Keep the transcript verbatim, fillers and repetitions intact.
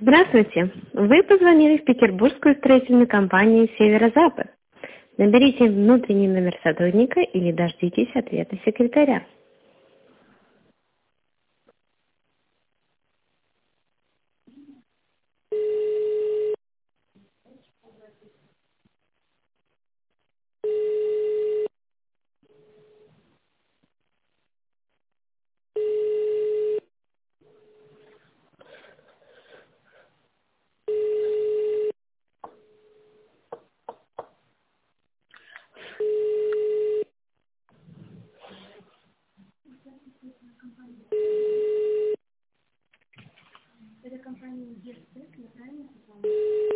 Здравствуйте. Вы позвонили в петербургскую строительную компанию «Северо-Запад». Наберите внутренний номер сотрудника или дождитесь ответа секретаря.